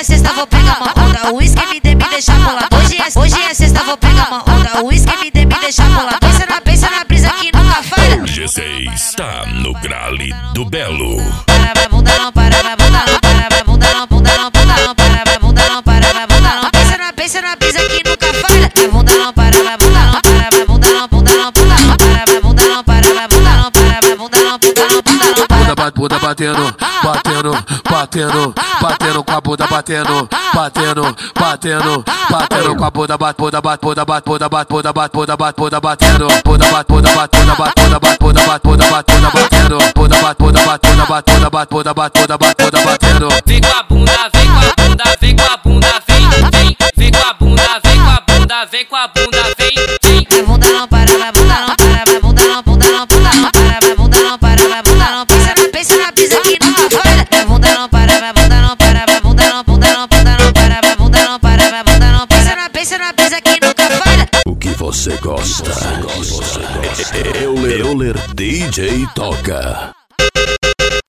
sexta, vou pegar uma onda. O uísque me deixa bolado. Hoje é sexta, vou pegar uma onda. O uísque me deixa bolado. Pensa na brisa que nunca falha. G6 está no grale do Belo. Para vai bunda não, para vai bunda não, para vai bunda não, bunda não, bunda não, para vai bunda não, para vai bunda não. Pensa na brisa que nunca falha. Vai bunda não, para vai bunda não, para vai bunda não, bunda não, bunda não, para vai bunda não, para vai bunda não, para vai bunda não, bunda não, bunda não. Bunda batendo, batendo com a bunda batendo, batendo com a bunda batendo, bunda batendo, batendo, batendo. Vem com a bunda, vem com a bunda, vem com a bunda, vem com a bunda, vem com a bunda, vem com a bunda, vem. Vai bunda não, para vai bunda não, para vai bunda não, bunda não, bunda não, para vai bunda não, para vai bunda não. Pensa na brisa que nunca falha. Vai bunda não, para vai bunda não, para vai bunda não, bunda não, bunda não, para vai bunda não, para vai bunda não. Pensa na brisa que nunca falha. O que você gosta? Euler DJ toca.